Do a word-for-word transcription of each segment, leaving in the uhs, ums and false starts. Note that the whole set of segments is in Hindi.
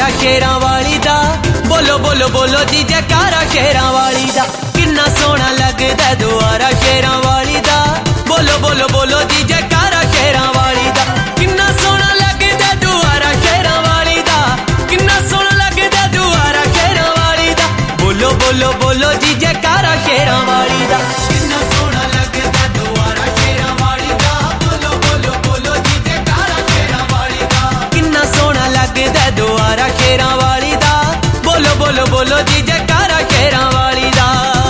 दुआरा शेरां वाली दा। बोलो बोलो बोलो जी जयकारा शेरां वाली दा। किन्ना सोहना लगदा दुआरा शेरां वाली दा। बोलो बोलो बोलो जी जयकारा शेरां वाली दा। किन्ना सोहना लगदा दुआरा शेरां वाली दा। किन्ना सोहना लगदा दुआरा शेरां वाली दा। बोलो बोलो बोलो जी जयकारा शेरां वाली दा। किन्ना सोहना लगदा दुआरा शेरां वाली दा। बोलो बोलो बोलो जी जयकारा शेरां वाली दा। किन्ना सोहना लगदा दुआरा शेरां वाली दा। बोलो बोलो बोलो जी जयकारा शेरां वाली दा।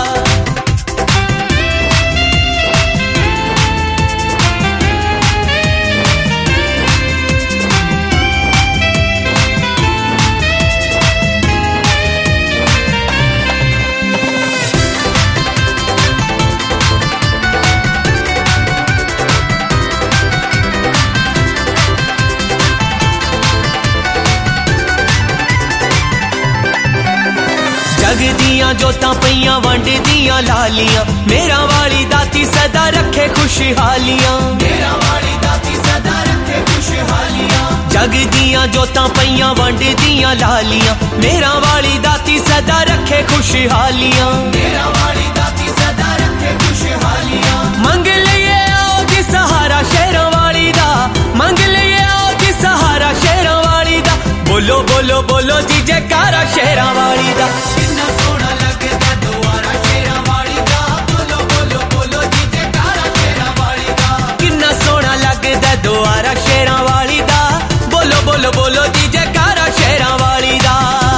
जग दियां जोतां पईयां वंड दियां लालियां। मेरा वाली दाती सदा रखे खुशहालियां। मेरा वाली दाती सदा रखे खुशहालियां। जग दियां जोतां पईयां वंड दियां लालियां। मेरा वाली दाती सदा रखे खुशहालियां। मेरा वाली दाती सदा रखे खुशहालियां। मंग लिये आओ जी सहारा शेरां वाली दा। मंग लिये आओ जी सहारा शेरां वाली दा। बोलो बोलो बोलो जी जयकारा शेरां वाली दा। किन्ना सोहना लगदा दुआरा शेरां वाली दा। बोलो बोलो बोलो जी जयकारा शेरां वाली दा। किन्ना सोहना लगदा दुआरा शेरां वाली दा। बोलो बोलो बोलो जी जयकारा शेरां वाली दा।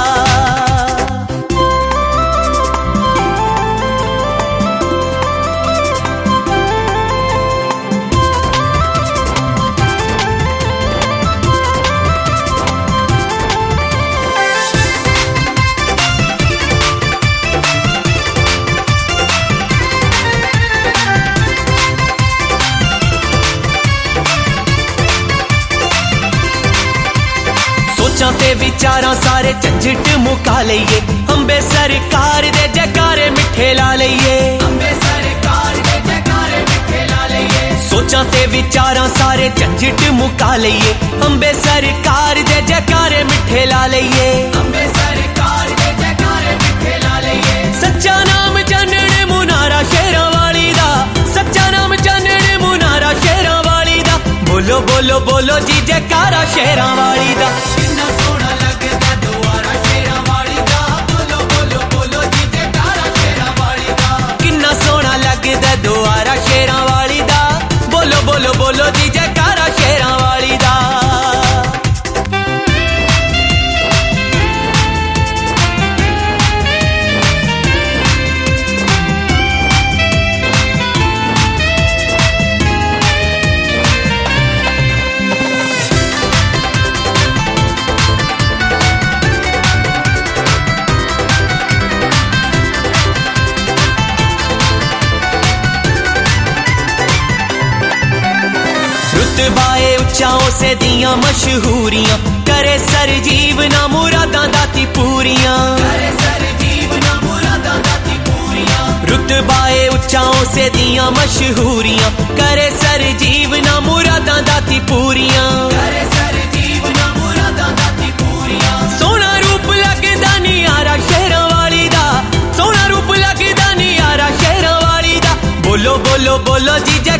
सोचां ते विचारां सारे झंझट मुका लईए। अंबे सरकार दे जयकारे मिठे ला लईए। अंबे सरकार दे जयकारे मिठे ला लईए। सोचां ते विचारां सारे झंझट मुका लईए। अंबे सरकार दे जयकारे मिठे ला लईए। अंबे सरकार दे जयकारे मिठे ला लईए। सच्चा नाम जानण मुनारा शेरां वाली दा। सच्चा नाम जानण मुनारा शेरां वाली दा। बोलो बोलो बोलो जी जयकारा शेरां वाली दा। किन्ना सोहना लगदा दुआरा शेरां वाली दा। बोलो बोलो बोलो जी जयकारा शेरां वाली दा। किन्ना सोहना लगदा दुआरा शेरां वाली दा। बोलो बोलो बोलो जी जयकारा शेरां वाली दा। रुतबाए उच्चाओं से दियां मशहूरियां। करे सरजीव ना मुरादां दाती पूरियां। करे सरजीव ना मुरादां दाती पूरियां। रुतबाए उच्चाओं से दियां मशहूरियां। करे सरजीव ना मुरादां दाती पूरियां। करे सरजीव ना मुरादां दाती पूरियां। सोहना रूप लगदा नियारा शेरां वाली दा। सोहना रूप लगदा नियारा शेरां वाली दा। बोलो बोलो बोलो जी